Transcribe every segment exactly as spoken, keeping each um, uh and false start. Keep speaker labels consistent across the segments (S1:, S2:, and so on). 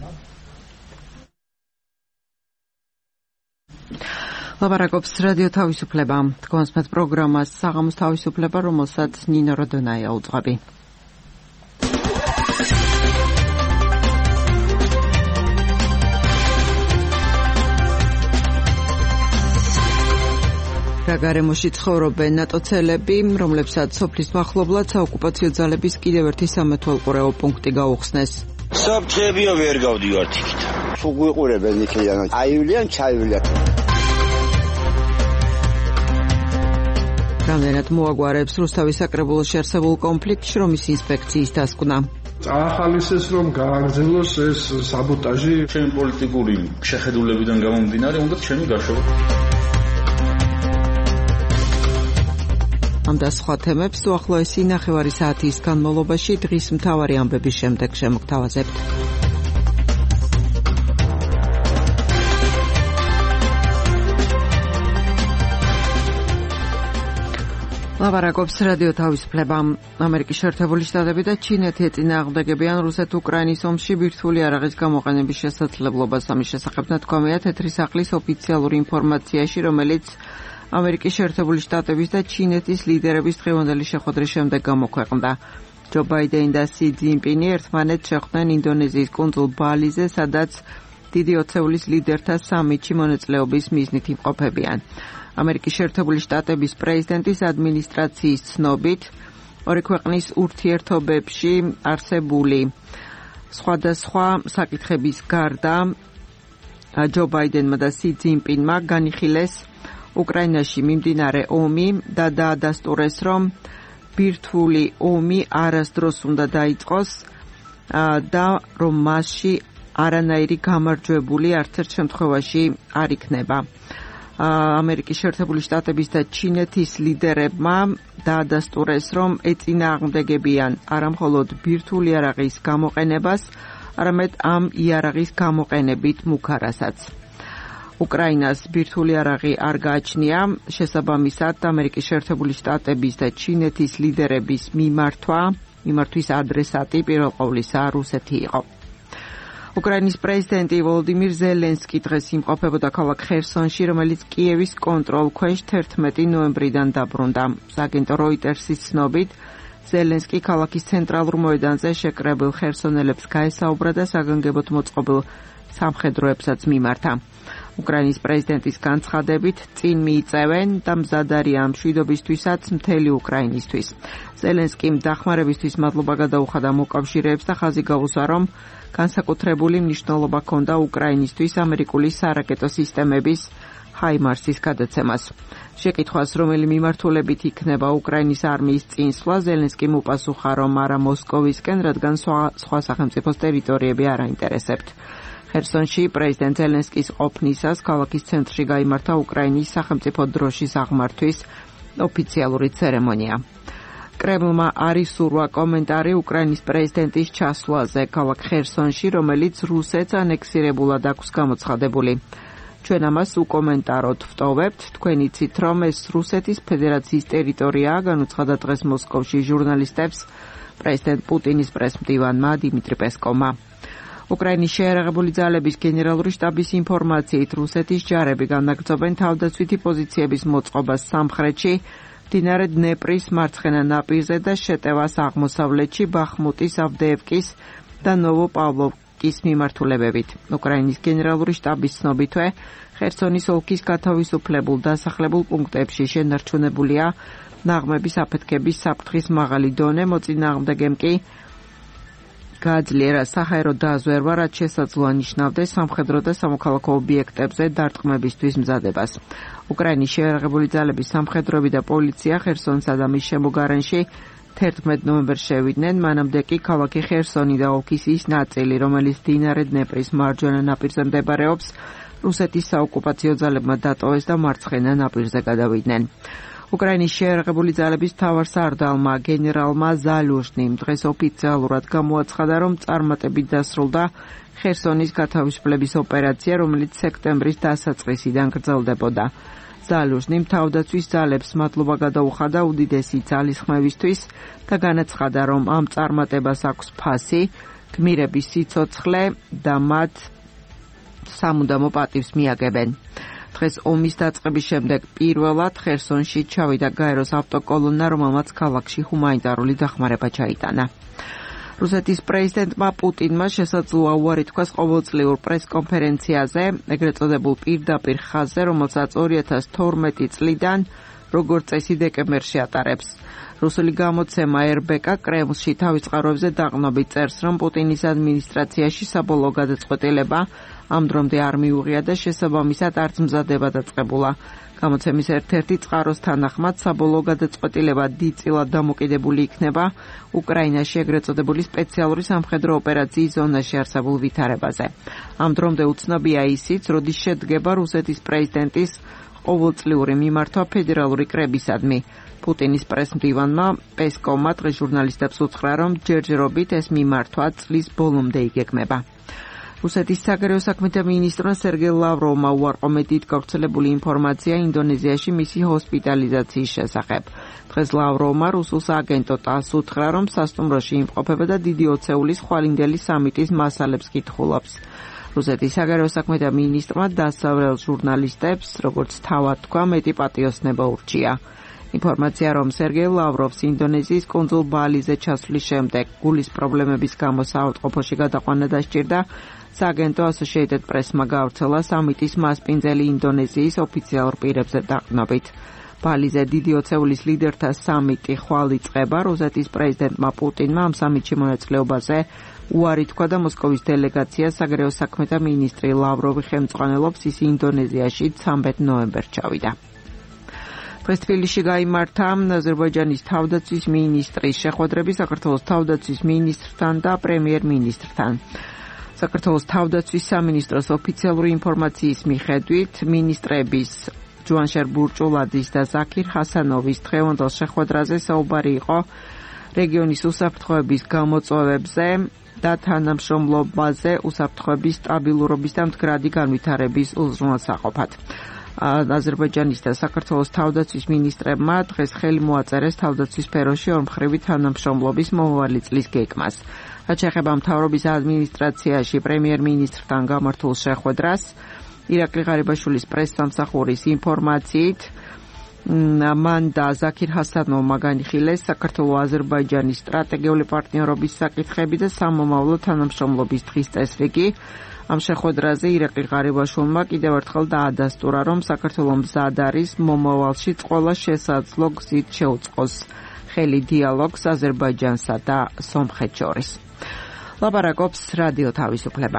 S1: ლაპარაკობს რადიო თავისუფლება. თქვენს პროგრამას საღამოს თავისუფლება, რომელსაც ნინო როდონაია უძღვები. რა გარემოში ცხოვრობენ ნატოცელები, რომლებსაც სოფლის მახლობლად საოკუპაციო ძალების კიდევ ერთი სამეთვალყურეო პუნქტი გაუხსნეს.
S2: საფრთხეებია ვერ გავდივართ იქით. თუ გვიყურებენ იქიდან, აივლიან, ჩაივლიან.
S1: რამდენად მოაგვარებს რუსთავის საკრებულოში არსებულ კონფლიქტს, შრომის ინსპექციის დასკვნა.
S3: წაახალისეს რომ გააგრძელოს ეს საბოტაჟი,
S4: ჩემი პოლიტიკური შეხედულებიდან გამომდინარე, უნდა ჩემი გაშოვა.
S1: ამ და სხვა თემებს უახლოესი ნახევარი საათის განმავლობაში დღის მთავარი ამბების შემდეგ შემოგთავაზებთ. ლაპარაკობს რადიო თავისუფლება. ამერიკის შეერთებული შტატები და ჩინეთი ეწინააღმდეგებიან რუსეთ-უკრაინის ომში ბირთვული იარაღის გამოყენების შესაძლებლობას. ამის შესახებ ნათქვამია თეთრი სახლის ოფიციალური ინფორმაციაში, რომელიც ამერიკის შეერთებული შტატების და ჩინეთის ლიდერების დღევანდელი შეხვედრის შემდეგ გამოქვეყნდა. ჯო ბაიდენი და სი ძინპინი ერთმანეთს შეხვდნენ ინდონეზიის კუნძულ ბალიზე, სადაც დიდი ოცეულის ლიდერთა სამიტში მონაწილეობის მიზნით იმყოფებიან. ამერიკის შეერთებული შტატების პრეზიდენტის ადმინისტრაციის ცნობით, ორი ქვეყნის ურთიერთობებში არსებული სხვადასხვა საკითხების გარდა ჯო ბაიდენმა და სი ძინპინმა განიხილეს უკრაინაში მიმდინარე ომი და დაადასტურეს, რომ ბირთვული ომი არასდროს უნდა დაიწყოს და რომ მასში არანაირი გამარჯვებული არც ერთ შემთხვევაში არ იქნება. ამერიკის შეერთებული შტატების და ჩინეთის ლიდერებმა დაადასტურეს, რომ ეწინააღმდეგებიან არა მხოლოდ ბირთვული იარაღის გამოყენებას, არამედ ამ იარაღის გამოყენებით მუქარასაც. უკრაინას ბირთვული იარაღი არ გააჩნია, შესაბამისად ამერიკის შეერთებული შტატების და ჩინეთის ლიდერების მიმართვა, მიმართვის ადრესატი პირველ ყოვლისა რუსეთი იყო. უკრაინის პრეზიდენტი ვოლოდიმირ ზელენსკი დღეს იმყოფებოდა ქალაქ ხერსონში, რომელიც კიევის კონტროლ ქვეშ თერთმეტი ნოემბრიდან დაბრუნდა. აგენტო როიტერსის ცნობით, ზელენსკი ქალაქის ცენტრალურ მოედანზე შეკრებილ ხერსონელებს გაესაუბრა და საგანგებოდ მოწყობილ სამხედროებსაც მიმართა. უკრაინის პრეზიდენტის განცხადებით, წინ მიიწევენ და მზად არიან მშვიდობისთვისაც მთელი უკრაინისთვის. ზელენსკიმ დახმარებისთვის მადლობა გადაუხადა მოკავშირეებს და ხაზი გაუსვა, რომ განსაკუთრებული მნიშვნელობა ჰქონდა უკრაინისთვის ამერიკული სარაკეტო სისტემების ჰაიმარსის გადაცემას. შეკითხვას, რომელი მიმართულებით იქნება უკრაინის არმიის წინსვლა, ზელენსკიმ უპასუხა, რომ არა მოსკოვისკენ, რადგან სხვა სახელმწიფოს ტერიტორიები არ აინტერესებთ. ხერსონში პრეზიდენტ ზელენსკის ყოფნისას ქალაქის ცენტრში გაიმართა უკრაინის სახელმწიფო დროშის აღმართვის ოფიციალური ცერემონია. კრემლმა არ ისურვა კომენტარი უკრაინის პრეზიდენტის ჩასვლაზე ქალაქ ხერსონში, რომელიც რუსეთს ანექსირებულად აქვს გამოცხადებული. ჩვენ ამას უკომენტაროდ ვტოვებთ, თქვენ იცით, რომ ეს რუსეთის ფედერაციის ტერიტორიაა, განუცხადა დღეს მოსკოვში ჟურნალისტებს პრეზიდენტ პუტინის პრესმდივანმა დიმიტრი პესკოვმა. უკრაინის შეიარაღებული ძალების გენერალური შტაბის ინფორმაციით, რუსეთის ჯარები განაგრძობენ თავდაცვითი პოზიციების მოწყობას სამხრეთში, მდინარე დნეპრის მარცხენა ნაპირზე და შეტევას აღმოსავლეთში, ბახმუტის, ავდეევკის და ნოვოპავლოვკის მიმართულებებით. უკრაინის გენერალური შტაბის ცნობითვე, ხერსონის ოლქის გათავისუფლებულ დასახლებულ პუნქტებში შენარჩუნებულია ნაღმების აფეთქების საფრთხის მაღალი დონე, მოწინააღმდეგემ კი გააძლიერა საჰაერო დაზვერვა, რაც შესაძლოა ნიშნავდეს სამხედრო და სამოქალაქო ობიექტებზე დარტყმებისთვის მზადებას. უკრაინის შეიარაღებული ძალების სამხედროები და პოლიცია ხერსონსა და მის შემოგარენში თერთმეტ ნოემბერს შევიდნენ, მანამდე კი ქალაქი ხერსონი და ოლქის ის ნაწილი, რომელიც მდინარე დნეპრის მარჯვენა ნაპირზე მდებარეობს, რუსეთის საოკუპაციო ძალებმა დატოვეს და მარცხენა ნაპირზე გადავიდნენ. უკრაინის შეიარაღებული ძალების მთავარსარდალმა გენერალმა ზალუჟნიმ დღეს ოფიციალურად გამოაცხადა, რომ წარმატებით დასრულდა ხერსონის გათავისუფლების ოპერაცია, რომელიც სექტემბრის დასაწყისიდან გრძელდებოდა. ზალუჟნიმ თავდაცვის ძალებს მადლობა გადაუხადა უდიდესი ძალისხმევისთვის და განაცხადა, რომ ამ წარმატებას აქვს ფასი, გმირების სიცოცხლე და მათ სამუდამო პატივს მიაგებენ. დღეს ომის დაწყების შემდეგ პირველად ხერსონში ჩავიდა გაეროს ავტოკოლონა, რომელმაც ქალაქში ჰუმანიტარული დახმარება ჩაიტანა. რუსეთის პრეზიდენტმა პუტინმა შესაძლოა უარი თქვას ყოველწლიურ პრესკონფერენციაზე, ეგრეთ წოდებულ პირდაპირ ხაზზე, რომელსაც ორი ათას თორმეტი წლიდან როგორც წესი დეკემბერში ატარებს. რუსული გამოცემა er be ka კრემლში თავის წყაროებზე დაყნობით წერს, რომ პუტინის ადმინისტრაციაში საბოლოო გადაწყვეტილება ამ დრომდე არ მიუღია და შესაბამისად არც მზადება დაწყებულა. გამოცემის ერთ-ერთი წყაროს თანახმად საბოლოო გადაწყვეტილება დიდწილად დამოკიდებული იქნება უკრაინაში ეგრეთ წოდებული სპეციალური სამხედრო ოპერაციის ზონაში არსებულ ვითარებაზე. ამ დრომდე უცნობია ისიც, როდის შედგება რუსეთის პრეზიდენტის ყოველწლიური მიმართვა ფედერალური კრებისადმი. პუტინის პრესმდივანმა პესკოვმა დღეს ჟურნალისტებს უთხრა, რომ ჯერჯერობით ეს მიმართვა წლის ბოლომდე იგეგმება. რუსეთის საგარეო საქმეთა მინისტრმა სერგეი ლავროვმა უარყომედით გავრცელებული ინფორმაცია ინდონეზიაში მისი ჰოსპიტალიზაციის შესახებ. დღეს ლავროვმა რუსულ სააგენტო ტას უთხრა, რომ სასტუმროში იმყოფება და დიდი ოცეულის ხვალინდელი სამიტის მასალებს კითხულობს. რუსეთის საგარეო საქმეთა მინისტრმა დასავლელ ჟურნალისტებს, როგორც თავად თქვა, მეტი პატიოსნება ურჩია. ინფორმაცია, რომ სერგეი ლავროვს ინდონეზიის კუნძულ ბალიზე ჩასვლის შემდეგ გულის პრობლემების გამო საავადმყოფოში გადაყვანა დასჭირდა, სააგენტო Associated Press-მა გავრცელა სამიტის მასპინძელი ინდონეზიის ოფიციალურ პირებზე დაყნობით. ბალიზე დიდი ოცეულის ლიდერთა სამიტი ხვალ იწყება, რუსეთის პრეზიდენტმა პუტინმა ამ სამიტში მონაწილეობაზე უარი თქვა და მოსკოვის დელეგაცია საგარეო საქმეთა მინისტრი ლავროვი ხელმძღვანელობს, ის ინდონეზიაში ცამეტ ნოემბერს ჩავიდა. დღეს თბილისში გაიმართა აზერბაიჯანის თავდაცვის მინისტრის შეხვედრები საქართველოს თავდაცვის მინისტრთან და პრემიერ-მინისტრთან. საქართველოს თავდაცვის სამინისტროს ოფიციალური ინფორმაციის მიხედვით მინისტრების ჯუანშერ ბურჭულაძის და ზაქირ ჰასანოვის დღევანდელ შეხვედრაზე საუბარი იყო რეგიონის უსაფრთხოების გამოწვევებზე და თანამშრომლობაზე უსაფრთხოების სტაბილურობის და მდგრადი განვითარების უზრუნველსაყოფად. აზერბაიჯანის და საქართველოს თავდაცვის მინისტრებმა დღეს ხელი მოაწერეს თავდაცვის სფეროში ორმხრივი თანამშრომლობის მომავალი წლის გეგმას. რაც შეეხება მთავრობის ადმინისტრაციაში პრემიერ-მინისტრთან გამართულ შეხვედრას, ირაკლი ღარიბაშვილის პრესსამსახურის ინფორმაციით, მან და ზაქირ ჰასანოვმა განიხილეს საქართველო-აზერბაიჯანის სტრატეგიული პარტნიორობის საკითხები და სამომავლო თანამშრომლობის დღის წესრიგი. ამ შეხვედრაზე ირაკლი ღარიბაშვილმა კიდევ ერთხელ დაადასტურა, რომ საქართველო მზად არის მომავალში ყველა შესაძლო გზით შეუწყოს ხელი დიალოგს აზერბაიჯანსა და სომხეთს შორის. ლაპარაკობს რადიო თავისუფლება.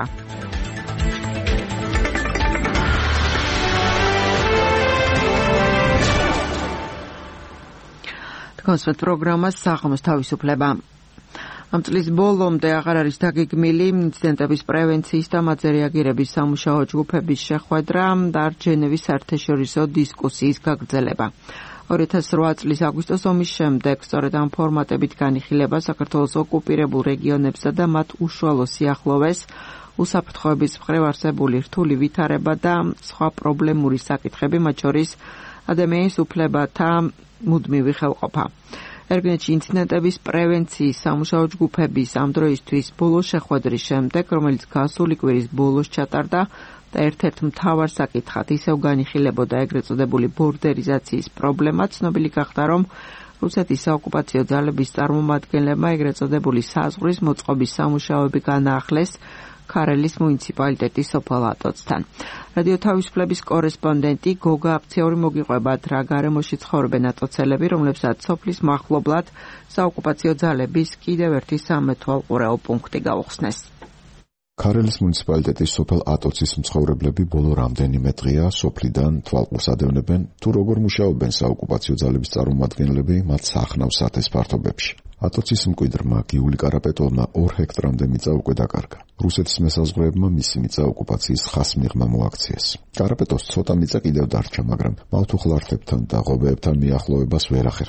S1: კონსერტ პროგრამა საღამოს თავისუფლება. ამ წლის ბოლომდე აღარ არის დაგეგმილი ინციდენტების პრევენციის და მათზე რეაგირების სამუშაო ჯგუფების შეხვედრა და ჟენევის საერთაშორისო დისკუსიის გაგრძელება. ორი ათას რვა წლის აგვისტოს ომის შემდეგ სწორედ ამ ფორმატებით განიხილება საქართველოს ოკუპირებულ რეგიონებსა და მათ უშუალო სიახლოვეს უსაფრთხოების მხრივ არსებული რთული ვითარება და სხვა პრობლემური საკითხები, მათ შორის ადამიანის უფლებათა მუდმივი ხელყოფა. ერგენეთში ინციდენტების პრევენციის სამუშაო ჯგუფების ამ დროისთვის ბოლო შეხვედრის შემდეგ, რომელიც გასული კვირის ბოლოს ჩატარდა და ერთ-ერთ მთავარ საკითხად ისევ განიხილებოდა ეგრეთ წოდებული ბორდერიზაციის პრობლემა, ცნობილი გახდა, რომ რუსეთის საოკუპაციო ძალების წარმომადგენლებმა ეგრეთ წოდებული საზღვრის მოწყობის სამუშაოები განაახლეს ქარელის მუნიციპალიტეტის სოფელ ატოცთან. რადიო თავისუფლების კორესპონდენტი გოგა აფციური მოგიყვებათ, რა გარემოში ცხოვრობენ ატოცელები, რომლებსაც სოფლის მახლობლად საოკუპაციო ძალების კიდევ ერთი სამეთვალყურეო პუნქტი გაუხსნეს.
S5: ქარელის მუნიციპალიტეტის სოფელ ატოცის მცხოვრებლები ბოლო რამდენიმე დღეა სოფლიდან თვალყურს ადევნებენ, თუ როგორ მუშაობენ საოკუპაციო ძალების წარმომადგენლები მათ სახნავს სათეს ფართობებში. ატოცის მკვიდრმა გიული კარაპეტოვმა ორ ჰექტრამდე მიწა უკვე დაკარგა. რუსეთის მესაზღვრეებმა მისი მიწა ოკუპაციის ხას მიღმა მოაქციეს. კარაპეტოვს ცოტა მიწა კიდევ დარჩა, მაგრამ მავთუხლართებთან და ღობეებთან მიახლოებას ვერ ახერხებს.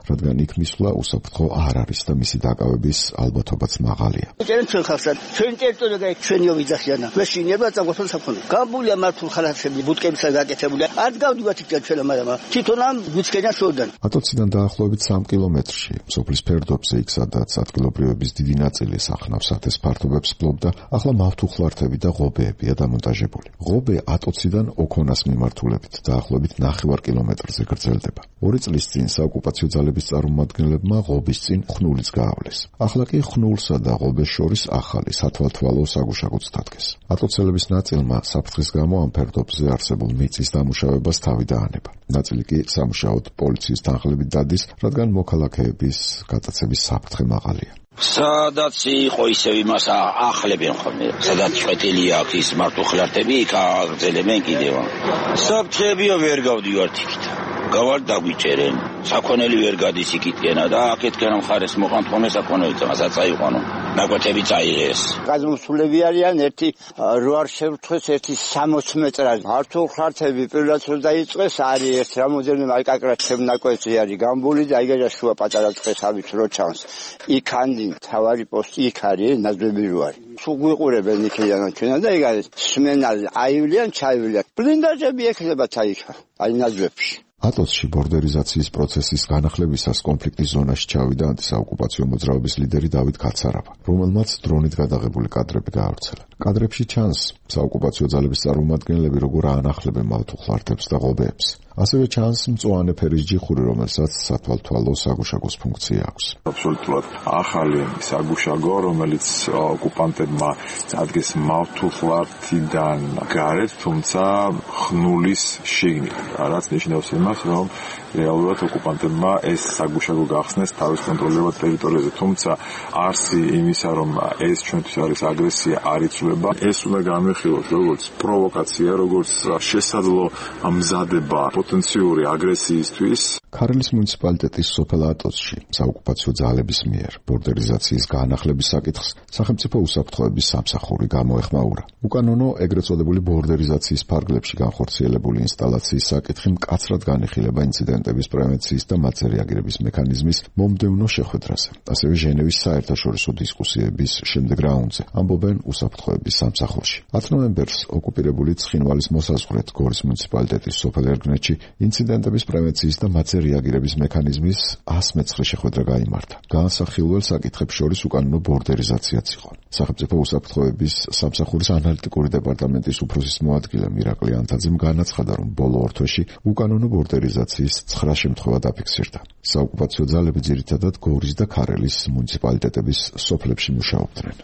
S5: რადგან იქ მისვლა უსაფრთხო არ არის და მისი დაკავების ალბათობაც მაღალია.
S2: ჩვენ ჩვენ ხალხად ჩვენ ტერიტორია ჩვენი ოჯახიანა მეშინება წაგოთol საფონო. გამბულია მართულ ხალხები ბუტკებისა გაკეთებული. არ გავდივართ იქ ჩვენ მაგრამ თვითონ ამ გუჩქენას შორდან.
S5: ატოციდან დაახლოებით სამი კილომეტრში სოფლის ფერდობზე იქ სადაც ადგილობრივების დიდი ნაწილი სახნავს ათეს ფართობებს ფლობდა, ახლა მავთუხლართები და ღობეებია დამონტაჟებული. ღობე ატოციდან ოქონას მიმართულებით დაახლოებით ნახევარ კილომეტრზე გრძელდება. ორი წლის წინ საოკუპაციო ძალების წარმომადგენლებმა ღობის წინ ხნულიც გაავლეს. ახლა კი ხნულსა და ღობეს შორის ახალი სათვალთვალო საგუშაგოც დადგეს. ატოცელების ნაწილმა საფრთხის გამო ამ ფერდობზე არსებულ მიწის დამუშავებას თავი დაანება. ნაწილი კი სამუშაოდ პოლიციის თანხლებით დადის, რადგან მოქალაქეების გატაცების საფრთხე მაღალია.
S6: სადაც იყო ისევ იმას ახლებენ ხოლმე, სადაც ჭვეტილია აქ ის მართუხლართები, იქ აგრძელებენ კიდევ. საფრთხეებია ვერ გავდივართ იქით. გავარ დაგვიჭერენ. საქონელი ვერ გადის იქითკენა და აქეთკენ მხარეს მოყავთ ხოლმე საქონელი, რასაც წაიყვანო. ნაკვეთები წაიღეს.
S2: გაზმოსულები არიან ერთი რო არ შევთქვეს ერთი სამოცი მეტრად. მართუხლართები პირველად რო დაიწყეს არის ერთ რამოდენიმე აიკაკრა ჩემ ნაკვეთზე არის გამბული და აიგეჟა შუა პატარა წყეს ავით რო ჩანს. იქ անդინ თავარი პოსტი იქ არის ნაზვები რო არის. სულ გვიყურებენ იქიდან ჩვენა და ეგ არის სმენაზე აივლიან ჩაივლიან. ბლინდაჟები ექნებათ აიქ აი ნაზვებში.
S5: ატოცში ბორდერიზაციის პროცესის განახლებისას კონფლიქტის ზონაში ჩავიდა ანტისაოკუპაციო მოძრაობის ლიდერი დავით კაცარავა, რომელმაც დრონით გადაღებული კადრები გაავრცელა. კადრებში ჩანს საოკუპაციო ძალების წარმომადგენლები როგორ აანახლებენ მავთუხლართებს და ღობეებს. ასევე ჩანს მწვანე ფერის ჯიხური, რომელსაც სათვალთვალო საგუშაგოს ფუნქცია აქვს.
S7: აბსოლუტურად ახალი საგუშაგო, რომელიც ოკუპანტებმა წადგეს მავთუხლართიდან გარეთ, თუმცა ხნულის შიგნით. რაც ნიშნავს იმას, რომ რეალურად ოკუპანტებმა ეს საგუშაგო გახსნეს თავის კონტროლირებად ტერიტორიაზე, თუმცა არსი იმისა, რომ ეს ჩვენთვის არის აგრესია, არ იცვლება. ეს უნდა გამიხილოს როგორც პროვოკაცია, როგორც შესაძლო მზადება პოტენციური აგრესიისთვის.
S5: ქარელის მუნიციპალიტეტის სოფელ ატოცში საოკუპაციო ძალების მიერ ბორდერიზაციის განახლების საკითხს სახელმწიფო უსაფრთხოების სამსახური გამოეხმაურა. უკანონო ეგრეთ წოდებული ბორდერიზაციის ფარგლებში განხორციელებული ინსტალაციის საკითხი მკაცრად განიხილება ინციდენტების პრევენციის და მათზე რეაგირების მექანიზმის მომდევნო შეხვედრაზე. ასევე ჟენევის საერთაშორისო დისკუსიების შემდეგ რაუნდზე ამბობენ უსაფრთხოების სამსახურში. ათი ნოემბერს ოკუპირებული ცხინვალის მოსაზღვრეთ გორის მუნიციპალიტეტის სოფელ ერგნეთში ინციდენტების პრევენციის და მათზე რეაგირების მექანიზმის ას მეცხრე შეხვედრა გაიმართა. განსახილველ საკითხებს შორის უკანონო ბორდერიზაციაც იყო. სახელმწიფო უსაფრთხოების სამსახურის ანალიტიკური დეპარტამენტის უფროსის მოადგილე მირაკლი ანთაძემ განაცხადა, რომ ბოლო ორ თვეში უკანონო ბორდერიზაციის ცხრა შემთხვევა დაფიქსირდა. საოკუპაციო ძალები ძირითადად გორის და ქარელის მუნიციპალიტეტების სოფლებში მუშაობდნენ.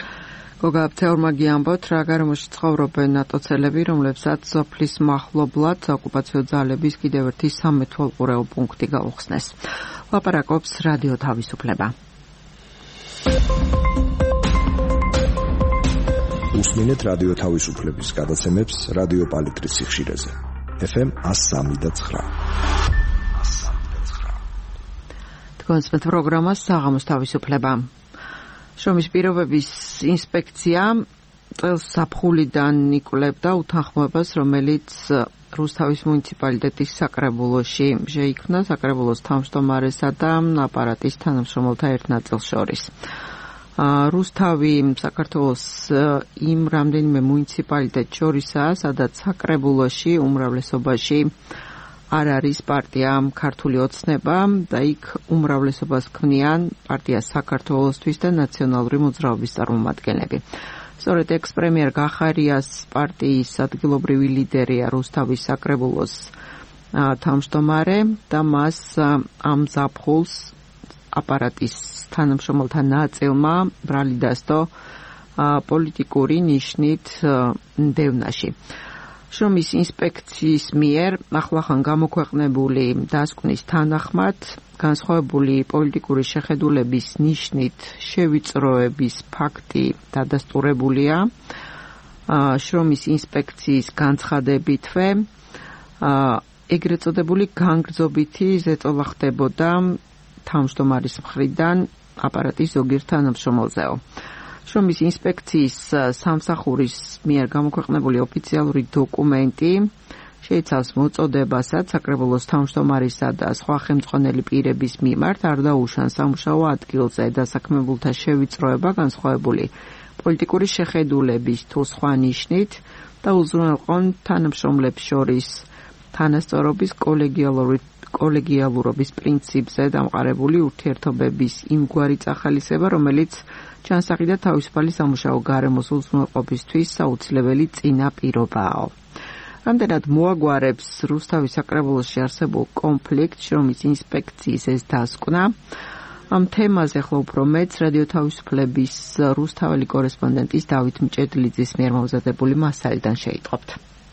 S1: გოგა აფთეორმა გიამბოთ, რა გარემოში ცხოვრობენ ატოცელები, რომლებსაც სოფლის მახლობლად საოკუპაციო ძალების კიდევ ერთი სამეთვალყურეო პუნქტი გაუხსნეს. ლაპარაკობს რადიო თავისუფლება.
S8: უსმინეთ რადიო თავისუფლების გადაცემებს რადიო პალიტრის სიხშირეზე. ეფ ემ ას სამი და ცხრა.
S1: თქვენს პროგრამას საღამოს თავისუფლება. შრომის პირობების ინსპექცია წელს საფხულიდან იკვლევდა უთანხმოებას, რომელიც რუსთავის მუნიციპალიტეტის საკრებულოში შეიქმნა საკრებულოს თავმჯდომარესა და აპარატის თანამშრომელთა ერთ ნაწილს შორის. რუსთავი საქართველოს იმ რამდენიმე მუნიციპალიტეტ შორისაა, სადაც საკრებულოში უმრავლესობაში არ არის პარტია ქართული ოცნება და იქ უმრავლესობას ქმნიან პარტია საქართველოსთვის და ნაციონალური მოძრაობის წარმომადგენლები. სწორედ ექს-პრემიერ გახარიას პარტიის ადგილობრივი ლიდერია რუსთავის საკრებულოს თავმჯდომარე და მას ამ ზაფხულს აპარატის თანამშრომელთა ნაწილმა ბრალი დასდო პოლიტიკური ნიშნით დევნაში. შრომის ინსპექციის მიერ ახლახან გამოქვეყნებული დასკვნის თანახმად განსხვავებული პოლიტიკური შეხედულების ნიშნით შევიწროების ფაქტი დადასტურებულია. შრომის ინსპექციის განცხადებითვე ეგრეთ წოდებული განგრძობითი ზეწოლა ხდებოდა თავმჯდომარის მხრიდან აპარატის ზოგიერთ თანამშრომელზეო. შრომის ინსპექციის სამსახურის მიერ გამოქვეყნებული ოფიციალური დოკუმენტი შეიცავს მოწოდებასაც საკრებულოს თავმჯდომარისა და სხვა ხელმძღვანელი პირების მიმართ არ დაუშან სამუშაო ადგილზე დასაქმებულთა შევიწროება განსხვავებული პოლიტიკური შეხედულების თუ სხვა ნიშნით და უზრუნველყონ თანამშრომლებს შორის თანასწორობის კოლეგიალური კოლეგიალურობის პრინციპზე დამყარებული ურთიერთობების იმგვარი წახალისება, რომელიც ჯანსაღი და თავისუფალი სამუშაო გარემოს უზრუნველყოფისთვის საუცილებელი წინაპირობაა. რამდენად მოაგვარებს რუსთავის საკრებულოში არსებულ კონფლიქტს შრომის ინსპექციის ეს დასკვნა? ამ თემაზე ახლა უფრო მეც რადიო თავისუფლების რუსთაველი კორესპონდენტის დავით მჭედლიძის მიერ მომზადებული მასალიდან შეიტყობთ.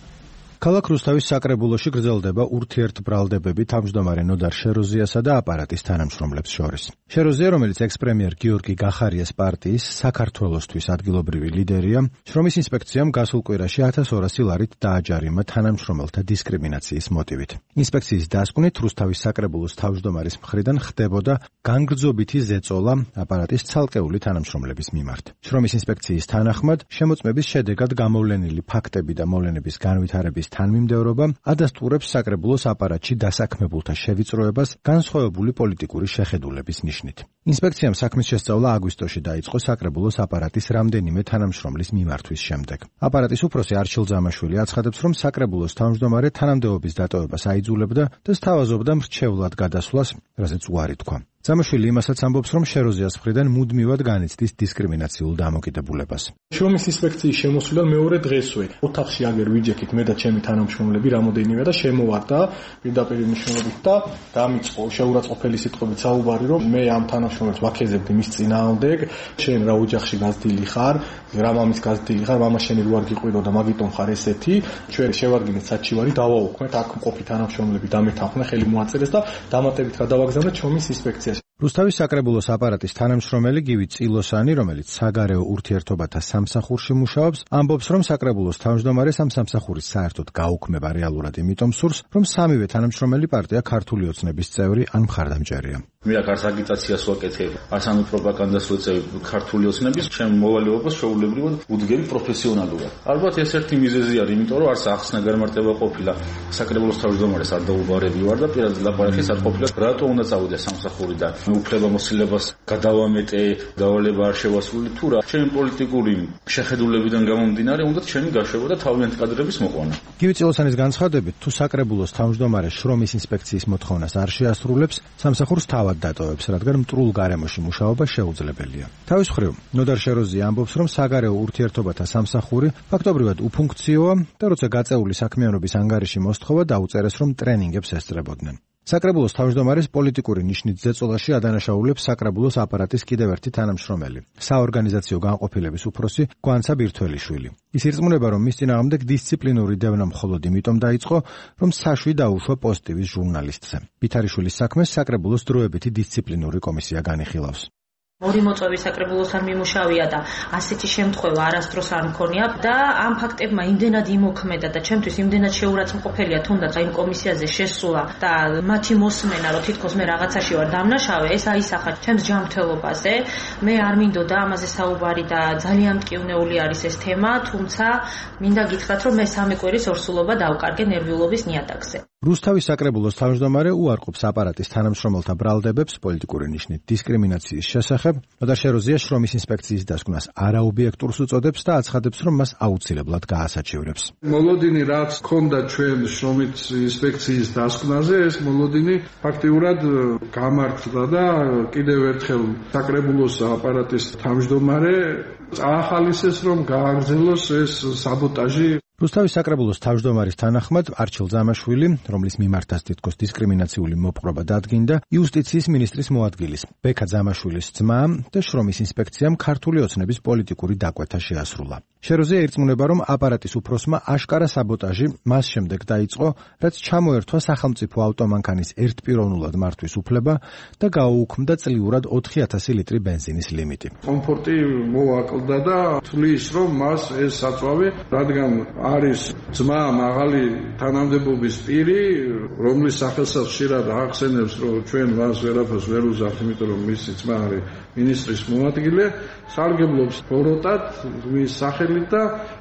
S9: ქალაქ რუსთავის საკრებულოში გრძელდება ურთიერთბრალდებები თავმჯდომარე ნოდარ შეროზიასა და აპარატის თანამშრომლებს შორის. შეროზია, რომელიც ექს-პრემიერ გიორგი გახარიას პარტიის საქართველოსთვის ადგილობრივი ლიდერია, შრომის ინსპექციამ გასულ კვირაში ათას ორასი ლარით დააჯარიმა თანამშრომელთა დისკრიმინაციის მოტივით. ინსპექციის დასკვნით რუსთავის საკრებულოს თავმჯდომარის მხრიდან ხდებოდა განგრძობითი ზეწოლა აპარატის ცალკეული თანამშრომლების მიმართ. შრომის ინსპექციის თანახმად, შემოწმების შედეგად გამოვლენილი ფაქტები და მოვლენების განვითარების თანმიმდევრობა ადასტურებს საკრებულოს აპარატში დასაქმებულთა შევიწროებას განსხვავებული პოლიტიკური შეხედულების ნიშნით. ინსპექციამ საქმის შესწავლა აგვისტოში დაიწყო საკრებულოს აპარატის რამდენიმე თანამშრომლის მიმართვის შემდეგ. აპარატის უფროსი არჩილ ძამაშვილი აცხადებს, რომ საკრებულოს თავმჯდომარე თანამდებობის დატოვებას აიძულებდა და სთავაზობდა მრჩევლად გადასვლას, რასაც უარი თქვა. ძამაშვილი იმასაც ამბობს, რომ შეროზიას მხრიდან მუდმივად განიცდის დისკრიმინაციულ დამოკიდებულებას.
S10: შრომის ინსპექციის შემოსვლიდან მეორე დღესვე ოთახში აგერ ვიჯექით მე და ჩემი თანამშრომლები რამოდენიმე და შემოვარდა პირდაპირ მნიშვნელობით და დამიწყო შეურაცხყოფელი სიტყვებით საუბარი, რომ მე ამ თანამშრომლებს ვაქეზებდი მის წინააღმდეგ, შენ რა ოჯახში გაზრდილი ხარ, რა მამის გაზრდილი ხარ, მამა შენი რო არ გიყვირო და მაგიტომ ხარ ესეთი, ჩვენ შევარგინეთ საჩივარი, დავაუქმეთ, აქ მყოფი თანამშრომლები დამეთანხმდნენ, ხელი მოაწერეს და დამატებით რა დავაგზავნეთ შრომის ინსპექციაში.
S9: რუსთავის საკრებულოს აპარატის თანამშრომელი გივი წილოსანი, რომელიც საგარეო ურთიერთობათა სამსახურში მუშაობს, ამბობს, რომ საკრებულოს თავმჯდომარეს ამ სამსახურის საერთოდ გაუქმება რეალურად იმიტომ სურს, რომ სამივე თანამშრომელი პარტია ქართული ოცნების წევრი ან მხარდამჭერია.
S4: მე აქ არც აგიტაციას ვაკეთებ, არც ანუ პროპაგანდას ვეწევ ქართული ოცნების, ჩემ მოვალეობას შეუულებრივად უდგები პროფესიონალურად. ალბათ ეს ერთი მიზეზი არის, იმიტომ რომ არც ახსნა გამარტება ყოფილა საკრებულოს თავმჯდომარეს არ დაუბარები ვარ და პირადად ლაპარაკის არ ყოფილა, რატო უნდა წავიდე სამსახურიდან. უფლებამოსილებას გადავამეტე, დავალება არ შევასრულე თუ რა. ჩემი პოლიტიკური შეხედულებიდან გამომდინარე, უნდა ჩემი გაშვება და თავიანთი კადრების მოყვანა.
S9: გივი წილოსანის განცხადებით, თუ საკრებულოს თავმჯდომარე შრომის ინსპექციის მოთხოვნას არ შეასრულებს, სამსახურს თავად დატოვებს, რადგან მტრულ გარემოში მუშაობა შეუძლებელია. თავის მხრივ, ნოდარ შეროზია ამბობს, რომ საგარეო ურთიერთობათა სამსახური ფაქტობრივად უფუნქციოა და როცა გაწეული საქმიანობის ანგარიში მოსთხოვა, დაუწერეს, რომ ტრენინგებს ესწრებოდნენ. საკრებულოს თავმჯდომარის პოლიტიკური ნიშნით ზეწოლაში ადანაშაულებს საკრებულოს აპარატის კიდევ ერთი თანამშრომელი, საორგანიზაციო განყოფილების უფროსი გვანცა ბირთველიშვილი. ის ირწმუნება, რომ მის წინააღმდეგ დისციპლინური დევნა მხოლოდ იმიტომ დაიწყო, რომ საშვი დაუშვა პოზიტივის ჟურნალისტზე. ბითარიშვილის საქმეს საკრებულოს დროებითი დისციპლინური კომისია განიხილავს.
S11: ორი მოწვევის საკრებულოსთან მიმუშავია და ასეთი შემთხვევა არასდროს არ მქონია და ამ ფაქტებმა იმდენად იმოქმედა და ჩემთვის იმდენად შეურაცხმყოფელია თუნდაც იმ კომისიაზე შესულა და მათი მოსმენა, რომ თითქოს მე რაღაცაში ვარ დამნაშავე, ეს აისახა ჩემს ჯანმრთელობაზე. მე არ მინდოდა ამაზე საუბარი და ძალიან მტკივნეული არის ეს თემა, თუმცა მინდა გითხრათ, რომ მე სამი კვირის ორსულობა დავკარგე ნერვიულობის ნიადაგზე.
S9: რუსთავის საკრებულოს თავმჯდომარე უარყოფს აპარატის თანამშრომელთა ბრალდებებს პოლიტიკური ნიშნით დისკრიმინაციის შესახებ, ნოდარ შეროზია შრომის ინსპექციის დასკვნას არაობიექტურს უწოდებს და აცხადებს, რომ მას აუცილებლად გაასაჩივრებს.
S3: მოლოდინი რაც ქონდა ჩვენ შრომის ინსპექციის დასკვნაზე, ეს მოლოდინი ფაქტიურად გამართლა და კიდევ ერთხელ საკრებულოს აპარატის თავმჯდომარე წაახალისეს, რომ გააგრძელოს ეს საბოტაჟი.
S9: რუსთავის საკრებულოს თავმჯდომარის თანახმად არჩილ ძამაშვილი, რომლის მიმართაც თითქოს დისკრიმინაციული მოპყრობა დადგინდა, იუსტიციის მინისტრის მოადგილის, ბექა ძამაშვილის ძმა და შრომის ინსპექციამ ქართული ოცნების პოლიტიკური დაკვეთა შეასრულა. შეროზია ირწმუნება, რომ აპარატის უფროსმა აშკარა საბოტაჟი მას შემდეგ დაიწყო, რაც ჩამოერთვა სახელმწიფო ავტომანქანის ერთპიროვნულად მართვის უფლება და გააუქმდა წლიურად ოთხი ათასი ლიტრი ბენზინის ლიმიტი.
S3: კომფორტი მოაკლდა და თulis, რომ მას ეს საწვავი, რადგან არის ძმა მაღალი თანამდებობის პირი, რომლის სახელსაც ხშირად ახსენებს, რომ ჩვენ მას ვერაფერს ვერ უზავთ, იმიტომ რომ მისი ძმა არის მინისტრის მოადგილე, სარგებლობს ბოროტად მის სახელით და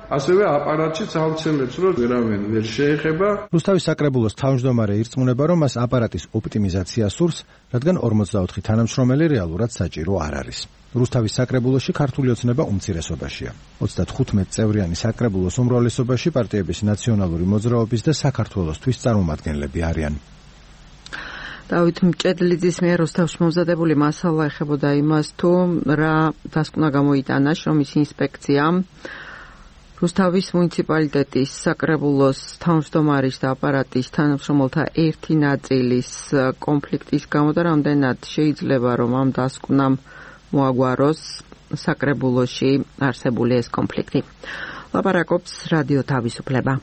S3: ასევე აპარატშიც ავრცელებს, რომ ვერავინ ვერ შეეხება.
S9: რუსთავის საკრებულოს თავმჯდომარე ირწმუნება, რომ მას აპარატის ოპტიმიზაცია სურს, რადგან ორმოცდაოთხი თანამშრომელი რეალურად საჭირო არ არის. რუსთავის საკრებულოში ქართული ოცნება უმცირესობაშია. ოცდათხუთმეტ წევრიანი საკრებულოს უმრავლესობაში პარტიების ნაციონალური მოძრაობის და საქართველოსთვის წარმომადგენლები არიან.
S1: დავით მჭედლიძის მიერ რუსთავში მომზადებული მასალა ეხებოდა იმას, თუ რა დასკვნა გამოიტანა შრომის ინსპექციამ რუსთავის მუნიციპალიტეტის საკრებულოს თავმჯდომარის და აპარატის თანამშრომელთა ერთი ნაწილის კონფლიქტის გამო და რამდენად შეიძლება რომ ამ დასკვნამ მოაგვაროს საკრებულოში არსებული ეს კონფლიქტი. ლაპარაკობს რადიო თავისუფლება.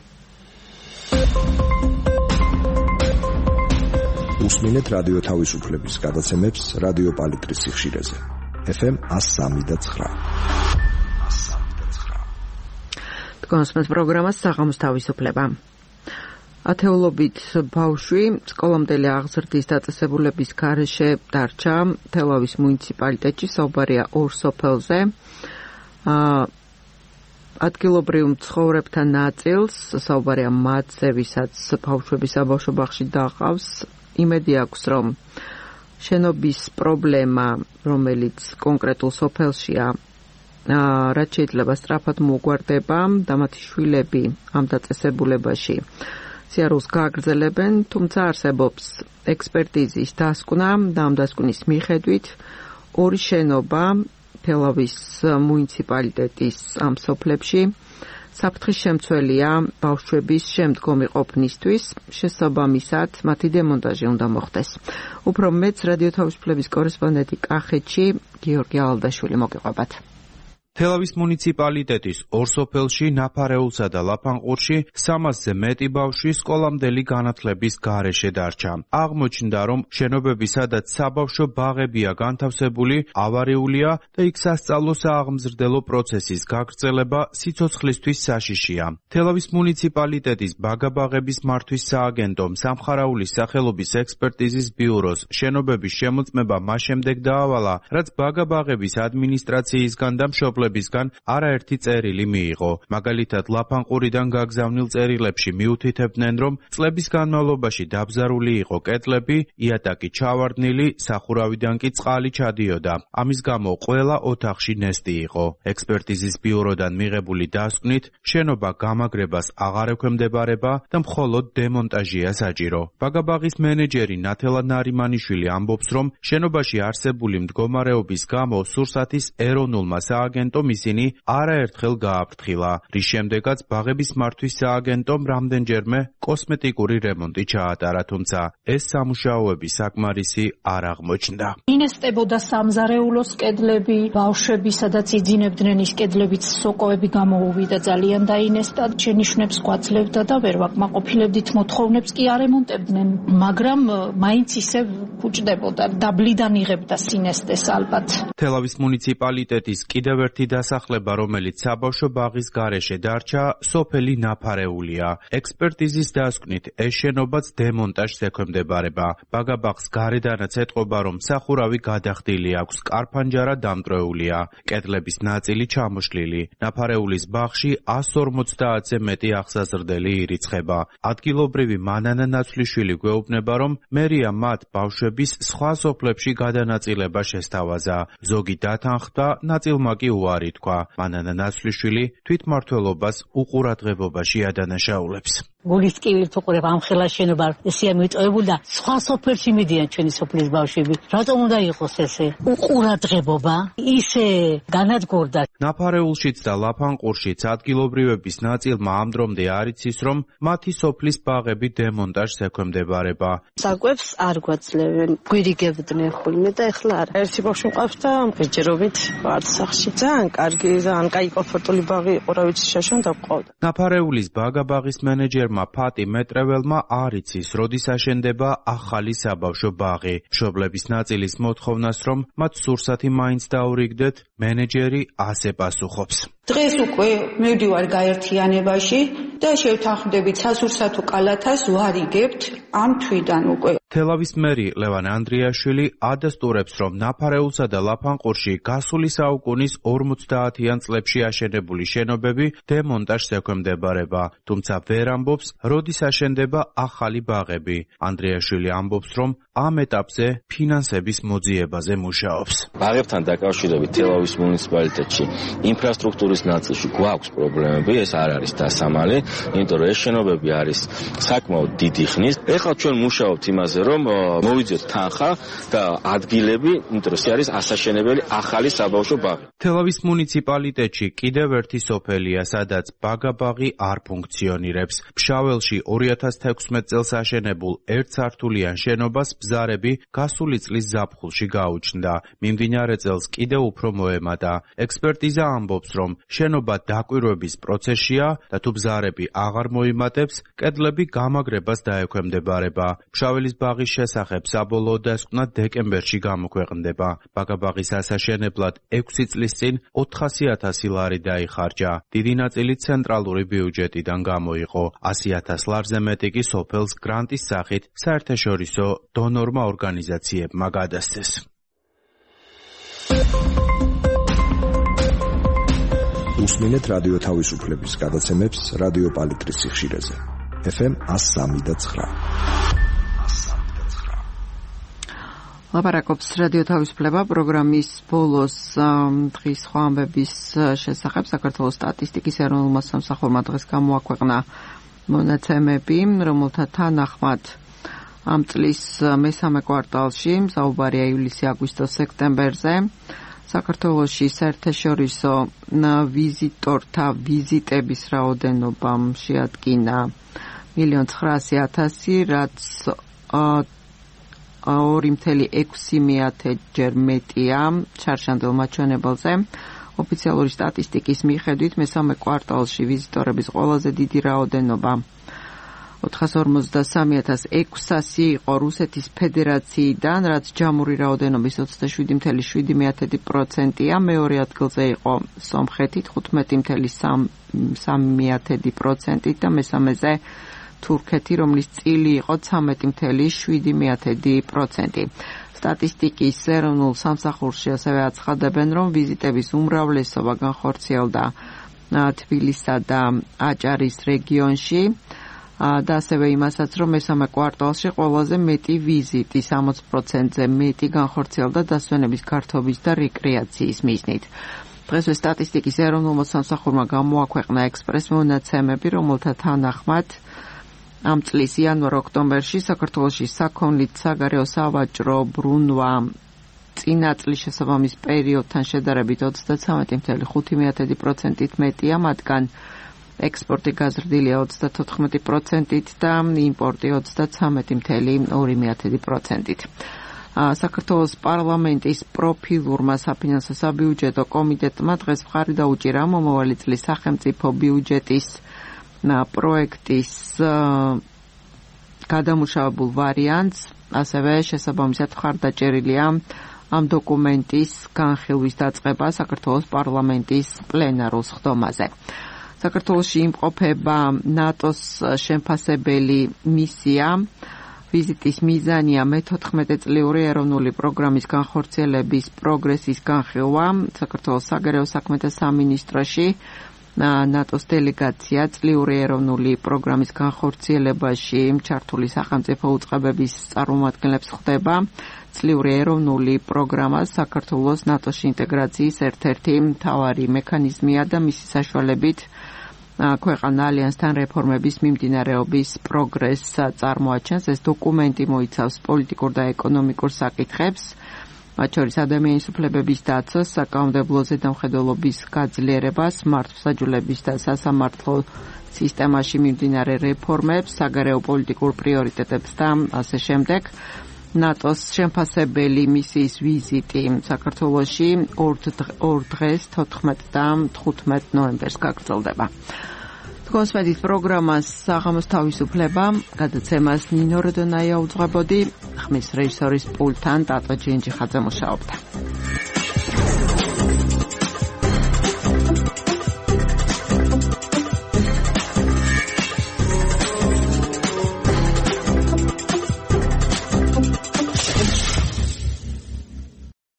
S8: უსმინეთ რადიო თავისუფლების გადაცემებს რადიო პალიტრის სიხშირეზე. ეფ ემ one oh three point nine.
S1: კონსმეთ პროგრამას საღამოს თავისუფლება. ათეულობით ბავშვი სკოლამდელი აღზრდის დაწესებულების გარეშე დარჩა თელავის მუნიციპალიტეტში, საუბარია ორ სოფელზე. ადგილობრივ მცხოვრებთა ნაწილს, საუბარია მათზე, ვისაც ბავშვები საბავშვო ბაღში დაყავს, იმედი აქვს, რომ შენობის პრობლემა, რომელიც კონკრეტულ სოფელშია, რაც შეიძლება სწრაფად მოგვარდება და მათი შვილები ამ დაწესებულებაში სიარულს გააგრძელებენ, თუმცა არსებობს ექსპერტიზის დასკვნა და ამ დასკვნის მიხედვით ორი შენობა თელავის მუნიციპალიტეტის ამ სოფლებში საფრთხის შემცველია ბავშვების შემდგომი ყოფნისთვის, შესაბამისად მათი დემონტაჟი უნდა მოხდეს. უფრო მეც რადიო თავისუფლების კორესპონდენტი კახეთში გიორგი ალდაშვილი მოგიყვებათ.
S12: თელავის მუნიციპალიტეტის ორ სოფელში, ნაფარეულსა და ლაფანყურში სამასზე მეტი ბავშვი სკოლამდელი განათლების გარეშე დარჩა. აღმოჩნდა, რომ შენობები, სადაც საბავშვო ბაღებია განთავსებული, ავარიულია და იქ სასწავლო სააღმზრდელო პროცესის გაგრძელება სიცოცხლისთვის საშიშია. თელავის მუნიციპალიტეტის ბაგაბაღების მართვის სააგენტომ სამხარაულის სახელობის ექსპერტიზის ბიუროს შენობების შემოწმება მას შემდეგ დაავალა, რაც ბაგაბაღების ადმინისტრაციისგან და მშობლებისგან არაერთი წერილი მიიღო. მაგალითად, ლაფანყურიდან გაგზავნილ წერილებში მიუთითებდნენ, რომ წლების განმავლობაში დაბზარული იყო კედლები, იატაკი ჩავარდნილი, სახურავიდან კი წყალი ჩადიოდა. ამის გამო ყველა ოთახში ნესტი იყო. ექსპერტიზის ბიუროდან მიღებული დასკვნით, შენობა გამაგრებას აღარ ექვემდებარება და მხოლოდ დემონტაჟია საჭირო. ბაგაბაღის მენეჯერი ნათელა ნარიმანიშვილი ამბობს, რომ შენობაში არსებული მდგომარეობის გამო სურსათის ეროვნულმა სააგენტომ ისინი არაერთხელ გააფრთხილა, რის შემდეგაც ბაღების მართვის სააგენტომ რამდენჯერმე კოსმეტიკური რემონტი ჩაატარა, თუმცა ეს სამუშაოები საკმარისი არ აღმოჩნდა.
S13: ინესტებოდა სამზარეულოს კედლები, ბავშვები, სადაც იძინებდნენ ის კედლებიც სოკოები გამოუვიდა, ძალიან დაინესტა, შენიშვნებს გვაძლევდა და ვერ ვაკმაყოფილებდით, მოთხოვნებს კი არ ემონტებდნენ, მაგრამ მაინც ისევ უჭდებოდა, დაბლიდან იღებდა სინესტეს ალბათ.
S12: თელავის მუნიციპალიტეტის კიდევ ერთი დასახლება, რომელიც საბავშვო ბაღის გარეშე დარჩა, სოფელი ნაფარეულია. ექსპერტიზის დასკვნით, ეს შენობაც დემონტაჟს ექვემდებარება. ბაგაბაღს გარედანაც ეტყობა, რომ სახურავი გადახდილი აქვს, კარ-ფანჯარა დამტვრეულია, კედლების ნაწილი ჩამოშლილი. ნაფარეულის ბაღში one forty-ზე მეტი აღსაზრდელი ირიცხება. ადგილობრივი მანანა ნაცვლიშვილი გვეუბნება, რომ მერია მათ ბავშვების სხვა სოფლებში გადანაწილება შესთავაზა. ზოგი დათანხმდა, ნაწილმა კი უარი თქვა. მანანა ნაცვლიშვილი თვითმმართველობას უყურადღებობაში ადანაშაულებს.
S14: გულის ტკივილით უყურებ ამ ხელა შენობა ესეა მიტოვებული და სხვა სოფელში მიდიან ჩვენი სოფლის ბავშვები. რატომ უნდა იყოს ესე? უყურადღებობა ისე განადგურდა.
S12: ნაფარეულშიც და ლაფანყურშიც ადგილობრივების ნაწილმა ამ დრომდე არ იცის, რომ მათი სოფლის ბაღები დემონტაჟს ექვემდებარება.
S15: საკვებს არ გვაძლევენ, გვირიგებდნენ ხოლმე და ეხლა არა. ერთი ბავშვი მყავს და მყიჯერობით ვართ სახლში. ძალიან კარგი, ძალიან კაი კომფორტული ბაღი იყო, რა ვიცი, შაშან დავყავდა.
S12: ნაფარეულის ბაგაბაღის მენეჯერმა ფატი მეტრეველმა არ იცის, როდის აშენდება ახალი საბავშვო ბაღი. მშობლების ნაწილის მოთხოვნას, რომ მათ სურსათი მაინც დაურიგდეთ, მენეჯერი ასე პასუხობს.
S16: დღეს უკვე მივდივარ გაერთიანებაში და შევთანხმდებით სასურსათო კალათას ვარიგებთ ამ თვიდან უკვე.
S12: თელავის მერი ლევან ანდრიაშვილი ადასტურებს, რომ ნაფარეულსა და ლაფანყურში გასული საუკუნის ორმოცდაათიან წლებში აშენებული შენობები დემონტაჟს ექვემდებარება, თუმცა ვერ ამბობს, როდის აშენდება ახალი ბაღები. ანდრიაშვილი ამბობს, რომ ამ ეტაპზე ფინანსების მოძიებაზე მუშაობს.
S17: ბაღებთან დაკავშირებით თელავის მუნიციპალიტეტში ინფრასტრუქტურის ნაწილში გვაქვს პრობლემები, ეს არ არის დასამალი, იმიტომ რომ ეს შენობები არის საკმაოდ დიდი ხნის. ეხლა ჩვენ მუშაობთ იმაზე, რომ მოვიძიოთ თანხა და ადგილები, იმიტომ რომ ეს არის ასაშენებელი ახალი საბავშვო ბაღი.
S12: თელავის მუნიციპალიტეტში კიდევ ერთი სოფელია, სადაც ბაგაბაღი არ ფუნქციონირებს. ფშაველში ორი ათას თექვსმეტ წელს აშენებულ ერთსართულიან შენობას ბზარები გასული წლის ზაფხულში გაუჩნდა. მიმდინარე წელს კიდევ უფრო მოემატა. ექსპერტიზა ამბობს, რომ შენობა დაკვირვების პროცესშია და თუ ბზარები აღარ მოიმატებს, კედლები გამაგრებას დაექვემდებარება. ფშაველის ბაღის შესახებ საბოლოო დასკვნა დეკემბერში გამოქვეყნდება. ბაგაბაღის ასაშენებლად ექვსი წლის წინ ოთხასი ათასი ლარი დაიხარჯა. დიდი ნაწილი ცენტრალური ბიუჯეტიდან გამოიყო. ასი ათას ლარზე მეტი კი სოფელს გრანტის სახით საერთაშორისო დონორმა ორგანიზაციებმა გადასცეს.
S8: უსმინეთ რადიო თავისუფლების გადაცემებს რადიო პალიტრის სიხშირეზე. ეფ ემ one oh three და nine.
S1: ლაპარაკობს რადიო თავისუფლება პროგრამის ბოლოს დღის სხვა ამბების შესახებ. საქართველოს სტატისტიკის ეროვნულმა სამსახურმა დღეს გამოაქვეყნა მონაცემები, რომელთა თანახმად ამ წლის მესამე კვარტალში, საუბარია ივლისი-აგვისტოს სექტემბერზე, საქართველოში საერთაშორისო ვიზიტორთა ვიზიტების რაოდენობა შეადგინა მილიონ ცხრაასი ათასი, რაც ორი წუთი ექვსი ჯერ მეტია ჩარშანდელ მაჩვენებელზე. ოფიციალური სტატისტიკის მიხედვით მესამე კვარტალში ვიზიტორების ყველაზე დიდი რაოდენობა ოთხას ორმოცდასამი ათას ექვსასი იყო რუსეთის ფედერაციიდან, რაც ჯამური რაოდენობის ოცდაშვიდი წუთი შვიდი პროცენტია. მეორე ადგილზე იყო სომხეთი თხუთმეტი წუთი სამი პროცენტით და მესამეზე თურქეთი, რომლის წილი იყო ცამეტი წუთი შვიდი პროცენტი. სტატისტიკის ეროვნულ სამსახურში ასევე აცხადებენ, რომ ვიზიტების უმრავლესობა განხორციელდა თბილისსა და აჭარის რეგიონში და ასევე იმასაც, რომ მესამე კვარტალში ყველაზე მეტი ვიზიტი სამოც პროცენტზე მეტი განხორციელდა დასვენების გართობის და რეკრეაციის მიზნით. დღესვე სტატისტიკის ეროვნულმა სამსახურმა გამოაქვეყნა ექსპრეს მონაცემები, რომელთა თანახმად ამ წლის იანვარ-ოქტომბერში საქართველოში საქონლით საგარეო სავაჭრო ბრუნვა წინა წლის შესაბამის პერიოდთან შედარებით ოცდაცამეტი წუთი ხუთი პროცენტით მეტია, მათგან ექსპორტი გაზრდილია ოცდათოთხმეტი პროცენტით და იმპორტი ოცდაცამეტი წუთი ორი პროცენტით. საქართველოს პარლამენტის პროფილურმა საფინანსო საბიუჯეტო კომიტეტმა დღეს მხარი დაუჭირა მომავალი წლის სახელმწიფო ბიუჯეტის პროექტის გადამუშავებულ ვარიანტს, ასევე შესაბამისად მხარდაჭერილია ამ დოკუმენტის განხილვის დაწყება საქართველოს პარლამენტის პლენარულ სხდომაზე. საქართველოში იმყოფება ნატოს შემფასებელი მისია. ვიზიტის მიზანია მეთოთხმეტე-წლიური ეროვნული პროგრამის განხორციელების პროგრესის განხილვა. საქართველოს საგარეო საქმეთა სამინისტროში ნატოს დელეგაცია წლიური ეროვნული პროგრამის განხორციელებაში ჩართული სახელმწიფო უწყებების წარმომადგენლებს ხვდება. წლიური ეროვნული პროგრამა საქართველოს ნატოში ინტეგრაციის ერთ-ერთი მთავარი მექანიზმია და მისი საშუალებით ქვეყანა ალიანსთან რეფორმების მიმდინარეობის პროგრესს წარმოაჩენს. ეს დოკუმენტი მოიცავს პოლიტიკურ და ეკონომიკურ საკითხებს, მათ შორის ადამიანის უფლებების დაცვას, საკანონმდებლო ზედამხედველობის გაძლიერებას, მართლმსაჯულების და სასამართლო სისტემაში მიმდინარე რეფორმებს, საგარეო პოლიტიკურ პრიორიტეტებს და ასე შემდეგ. ნატოს შემფასებელი მისიის ვიზიტი საქართველოში ორ დღეს თოთხმეტ და თხუთმეტ ნოემბერს გაგრძელდება. კონსპეტის პროგრამას საღამოს თავისუფლება გადაცემას ნინო როდონაია უძღვებოდი, ხმის რეჟისორის პულტთან ტატო ჯინჯიხაძე მუშაობდა.